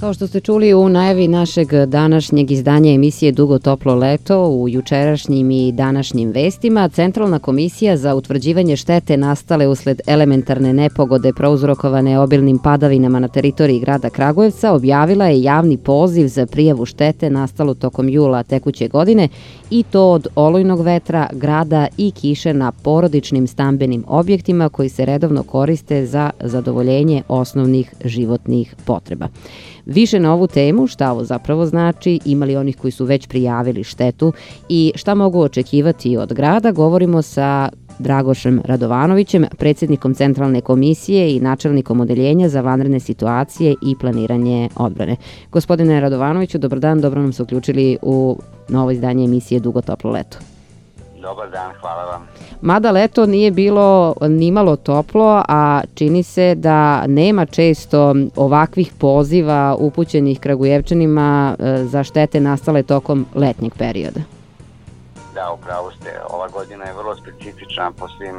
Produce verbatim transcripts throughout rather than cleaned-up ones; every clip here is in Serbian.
Kao što ste čuli u najavi našeg današnjeg izdanja emisije Dugo toplo leto, u jučerašnjim i današnjim vestima, Centralna komisija za utvrđivanje štete nastale usled elementarne nepogode prouzrokovane obilnim padavinama na teritoriji grada Kragujevca objavila je javni poziv za prijavu štete nastalu tokom jula tekuće godine i to od olujnog vetra, grada i kiše na porodičnim stambenim objektima koji se redovno koriste za zadovoljenje osnovnih životnih potreba. Više na ovu temu, šta ovo zapravo znači, imali onih koji su već prijavili štetu i šta mogu očekivati od grada, govorimo sa Dragošem Radovanovićem, predsjednikom Centralne komisije i načelnikom odeljenja za vanredne situacije i planiranje odbrane. Gospodine Radovanoviću, dobar dan, dobro nam se uključili u novo izdanje emisije Dugo toplo leto. Dobar dan, hvala vam. Mada leto nije bilo nimalo toplo, a čini se da nema često ovakvih poziva upućenih Kragujevčanima za štete nastale tokom letnjeg perioda. Da, upravo ste. Ova godina je vrlo specifična po svim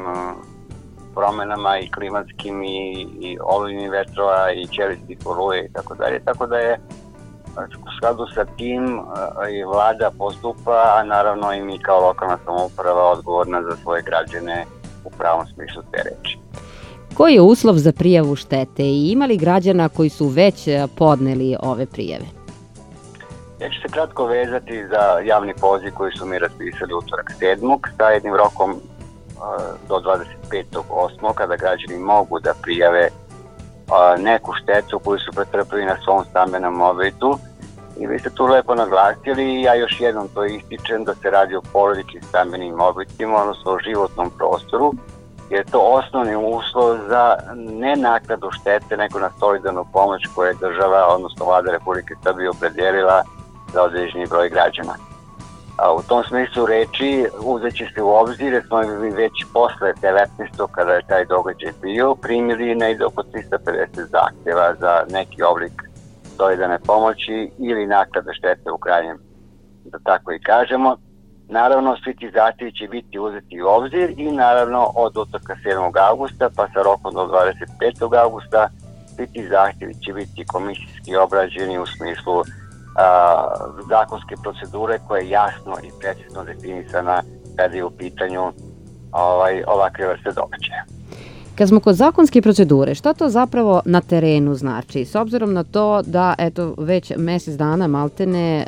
promenama i klimatskim i, i olujnim vetrova i ćelistih oluje i tako dalje. Tako da je u skladu sa tim i vlada postupa, a naravno i mi kao lokalna samouprava odgovorna za svoje građane u pravom smislu te reči. Koji je uslov za prijavu štete i ima li građana koji su već podneli ove prijave? Ja ću se kratko vezati za javni poziv koji su mi raspisali utorak sedmog sa jednim rokom do dvadeset petog osmog kada građani mogu da prijave neku štetu koju su pretrpili na svom stambenom objektu. I vi ste tu lepo naglasili i ja još jednom to ističem da se radi o porodičnim stambenim objektima, odnosno o životnom prostoru, jer je to osnovni uslov za ne naknadu štete, nego na solidarnu pomoć koju je država, odnosno vlada Republike Srbije opredelila za određeni broj građana. A u tom smislu reči uzet će se u obzir, jer smo već posle devetnaestog kada je taj događaj bio, primili negde oko trista pedeset zahtjeva za neki oblik solidarne pomoći ili naknade štete u krajnjem, da tako i kažemo. Naravno, svi ti zahtjevi će biti uzeti u obzir i naravno od utorka sedmog avgusta pa sa rokom do dvadeset petog avgusta svi ti zahtjevi će biti komisijski obrađeni u smislu A, zakonske procedure koja je jasno i precizno definisana kada je u pitanju ovaj, ovakve vrste događaja. Kad smo kod zakonske procedure, šta to zapravo na terenu znači? S obzirom na to da eto već mjesec dana maltene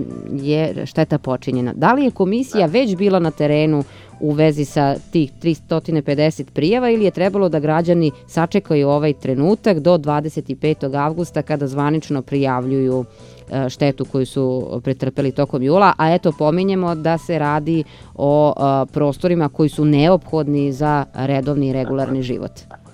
je šteta počinjena. Da li je komisija već bila na terenu u vezi sa tih tristo pedeset prijava ili je trebalo da građani sačekaju ovaj trenutak do dvadeset petog avgusta kada zvanično prijavljuju štetu koju su pretrpeli tokom jula, a eto pominjemo da se radi o a, prostorima koji su neophodni za redovni i regularni život.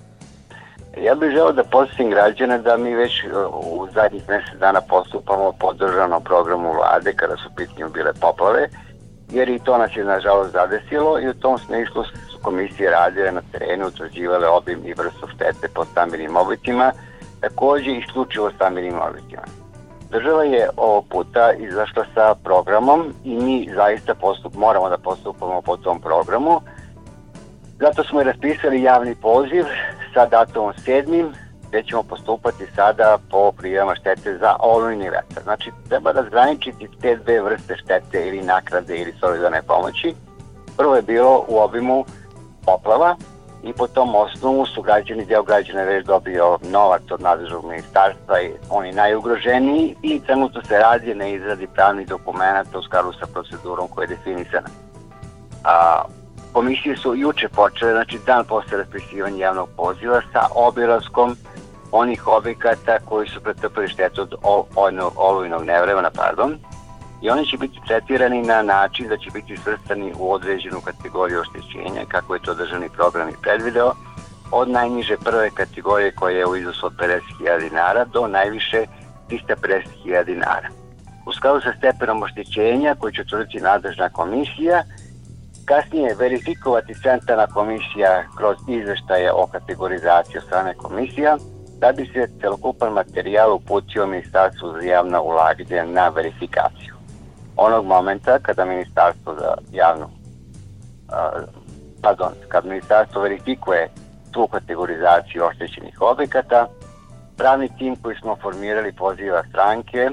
Ja bih želeo da podsjetim građane da mi već u zadnjih mjesec dana postupamo po državnom programu vlade kada su pitanju bile poplave, jer i to nas je nažalost zadesilo i u tom smislu su komisije radile na terenu, utvrđivale obim i vrstu štete po stambenim objektima, također isključivo stambenim objektima. Država je ovog puta izašla sa programom i mi zaista postup, moramo da postupamo po tom programu. Zato smo i raspisali javni poziv sa datumom sedmim gdje ćemo postupati sada po prijavama štete za olujni vetar. Znači, treba razgraničiti te dve vrste štete ili naknade ili solidarne pomoći. Prvo je bilo u obimu poplava i po tom osnovu su građani, deo građana već dobio novac od nadležnog ministarstva i oni najugroženiji i trenutno se radi na izradi pravnih dokumenta u skladu sa procedurom koja je definisana. A, komisije su juče počele, znači dan posle raspisivanja javnog poziva sa obilaskom onih objekata koji su pretrpeli štetu od olujnog nevremena, pardon, i oni će biti tretirani na način da će biti svrstani u određenu kategoriju oštećenja, kako je to državni program i predvideo, od najniže prve kategorije koja je u iznosu od pedeset hiljada dinara do najviše trista pedeset hiljada dinara. U skladu sa stepenom oštećenja koji će utvrditi nadležna komisija, kasnije verifikovati centralna komisija kroz izveštaje o kategorizaciji od strane komisija, da bi se celokupan materijal uputio Ministarstvu za javno ulaganje na verifikaciju. Onog momenta kada Ministarstvo za javnu, uh, pardon, kad Ministarstvo verifikuje tu kategorizaciju oštećenih objekata, pravni tim koji smo formirali poziva stranke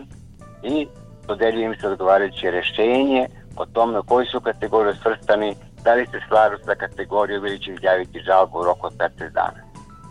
i dodeljuje im se odgovarajuće rešenje o tome u koji su kategorije svrstani, da li se slažu sa kategorijom ili će izjaviti žalbu u roku od petnaest dana.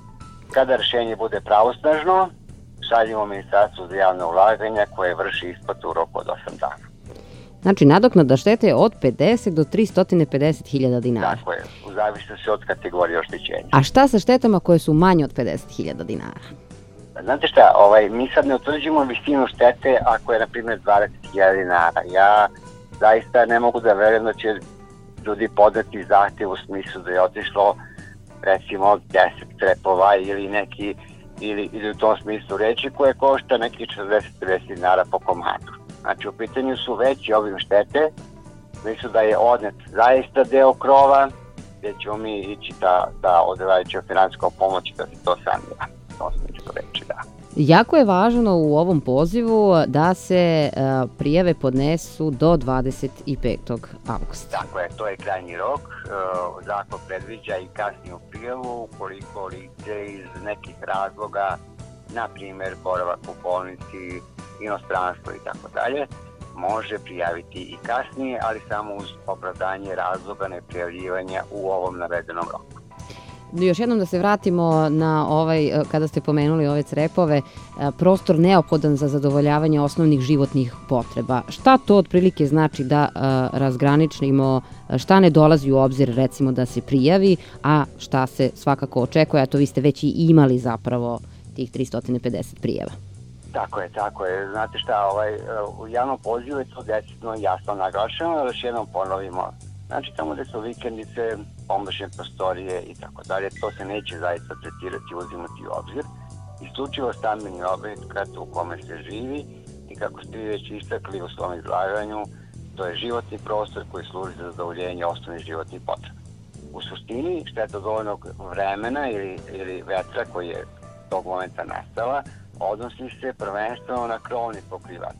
Kada rešenje bude pravosnažno, šaljemo Ministarstvu za javna ulaganja koje vrši isplatu u roku od osam dana. Znači, nadoknada štete je od pedeset do tristo pedeset hiljada dinara. Tako je, u zavisnosti od kategorije oštećenja. A šta sa štetama koje su manje od pedeset hiljada dinara? Znate šta, ovaj, mi sad ne utvrđujemo visinu štete ako je, na primjer, dvadeset hiljada dinara. Ja zaista ne mogu da verujem da će ljudi podati zahtjev u smislu da je otišlo, recimo, deset trepova ili neki, ili, ili u tom smislu reči koje košta neki četrdeset do pedeset dinara po komadu. Znači, u pitanju su veći obim štete, mislu da je odnet zaista deo krova, gdje ćemo mi ići da, da odrevajući o finansijskom pomoći da se to sanira. To smislu reči, da. Jako je važno u ovom pozivu da se uh, prijave podnesu do dvadeset petog avgusta. Tako je, to je krajnji rok. Uh, zakon predviđa i kasniju prijavu ukoliko lice iz nekih razloga, na primjer boravak u bolnici, inostranstvo i tako dalje, može prijaviti i kasnije, ali samo uz opravdanje razloga neprijavljivanja u ovom navedenom roku. Još jednom da se vratimo na ovaj, kada ste pomenuli ove crepove, prostor neophodan za zadovoljavanje osnovnih životnih potreba. Šta to otprilike znači da razgraničimo, šta ne dolazi u obzir recimo da se prijavi, a šta se svakako očekuje, a to vi ste već i imali zapravo tih tristo pedeset prijava. Tako je, tako je. Znate šta, ovaj, u javnom pozivu je to decidno jasno naglašeno, ali još jednom ponovimo. Znači, tamo gde su vikendice, pomoćne prostorije i tako dalje, to se neće zaista tretirati i uzimati u obzir. Isključivo stambeni objekat u kome se živi i kako ste već istakli u svom izlaganju, to je životni prostor koji služi za zadovoljenje osnovnih životnih potreba. U suštini, šteta dovoljnog vremena ili, ili vetra koji je tog momenta nastala, odnosi se prvenstveno na krovni pokrivač.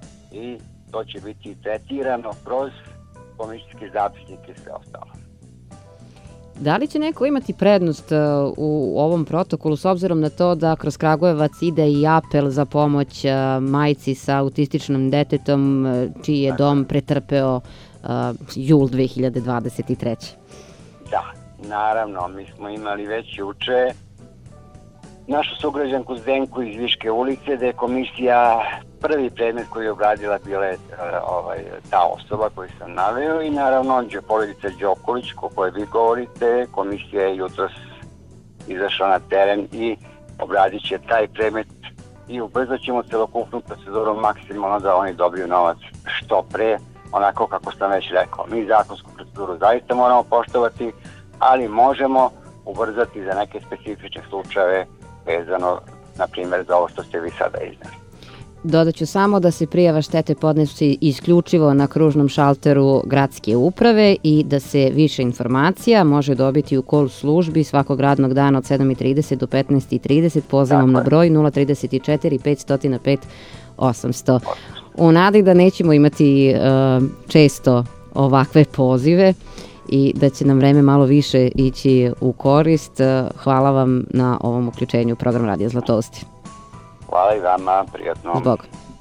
I to će biti tretirano kroz komisijski zapisnik i sve ostalo. Da li će neko imati prednost u ovom protokolu s obzirom na to da kroz Kragujevac ide i apel za pomoć majci sa autističnim detetom čiji je dom pretrpeo jul dve hiljade dvadeset treće. Da, naravno, mi smo imali već juče našu sugrađanku Zdenku iz Viške ulice, da je komisija prvi predmet koji je obradila bila je ovaj, ta osoba koju sam naveo i naravno porodica Đoković, o kojoj vi govorite, komisija je jutros izašla na teren i obradit će taj predmet i ubrzat ćemo celokupnu proceduru maksimalno da oni dobiju novac što pre, onako kako sam već rekao. Mi zakonsku proceduru zaista moramo poštovati, ali možemo ubrzati za neke specifične slučajeve vezano, na primjer, za ovo što ste vi sada iznali. Dodat ću samo da se prijava štete podnosi isključivo na kružnom šalteru gradske uprave i da se više informacija može dobiti u call službi svakog radnog dana od sedam i trideset do petnaest i trideset pozivom na broj nula tri četiri pet zero pet osamsto. U nadi da nećemo imati uh, često ovakve pozive i da će nam vreme malo više ići u korist. Hvala vam na ovom uključenju u program Radija Zlatousti. Hvala i vama, prijatno. Zbog.